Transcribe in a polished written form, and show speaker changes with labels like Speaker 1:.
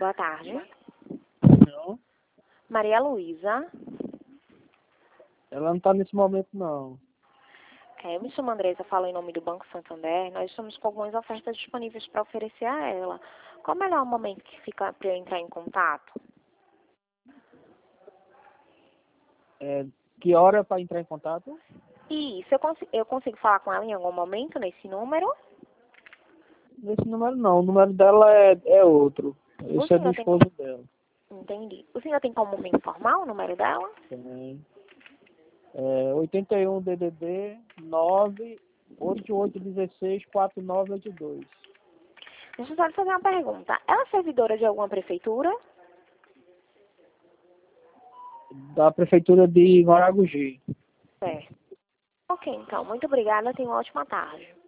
Speaker 1: Boa tarde.
Speaker 2: Não,
Speaker 1: Maria Luísa.
Speaker 2: ela não está nesse momento, não.
Speaker 1: Eu me chamo Andresa, falo em nome do Banco Santander. Nós estamos com algumas ofertas disponíveis para oferecer a ela. Qual o melhor momento que fica para eu entrar em contato?
Speaker 2: Que hora para entrar em contato?
Speaker 1: Isso, eu consigo falar com ela em algum momento nesse número?
Speaker 2: Nesse número não, o número dela é outro.
Speaker 1: O
Speaker 2: Esse é do
Speaker 1: senhor tem...
Speaker 2: esposo dela.
Speaker 1: Entendi. O senhor tem como me informar o número dela?
Speaker 2: Tem. 81 DDD 98816 4982.
Speaker 1: Deixa eu só lhe fazer uma pergunta. Ela é servidora de alguma prefeitura?
Speaker 2: Da prefeitura de Guaraguji.
Speaker 1: Certo. Ok, então. Muito obrigada. Tenha uma ótima tarde.